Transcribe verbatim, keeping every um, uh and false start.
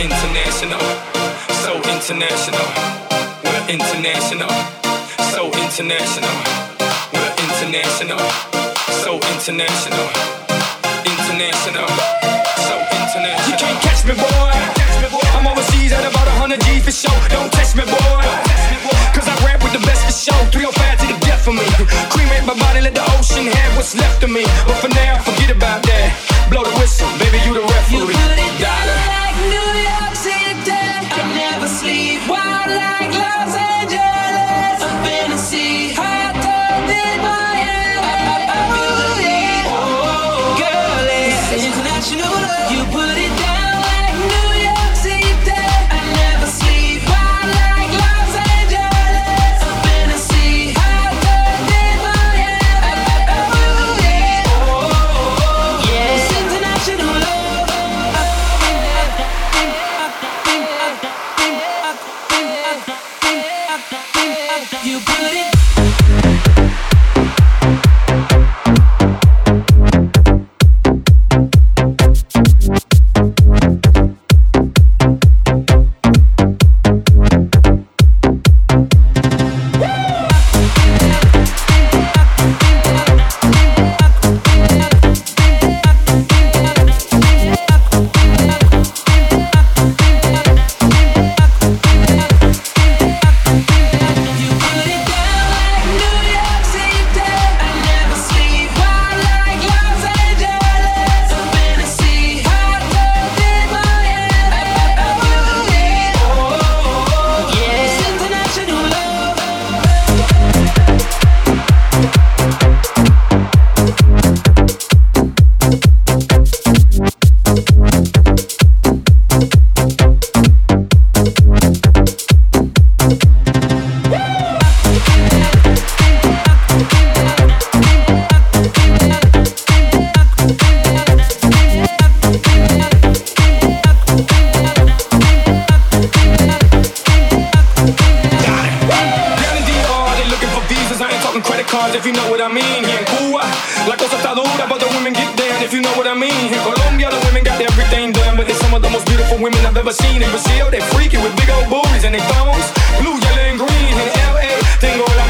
international, so international. We're international, so international. We're international, so international. International, so international. You can't catch me, boy. I'm overseas at about one hundred G for show. Don't test me, boy. Cause I rap with the best for show. three oh five to the death for me. Cremate my body, let the ocean have what's left of me. But for now, forget about that. Blow the whistle, baby, you the referee. You put it down like New York City. I never sleep. Wild like Los Angeles. A fantasy. Hot tub in Miami. I, I, I believe. Oh, girl, it's international love. You put it down like New York City. I never sleep. Wild like Los Angeles. A fantasy. Hot tub in Miami. I, I, I believe. Oh, yeah. It's international love. You put it. If you know what I mean, here in Cuba, la cosa está dura, but the women get down. If you know what I mean, here in Colombia, the women got everything done, but they're some of the most beautiful women I've ever seen. In Brazil, they freaky with big old booties and they thongs, blue, yellow, and green. In L A, tengo la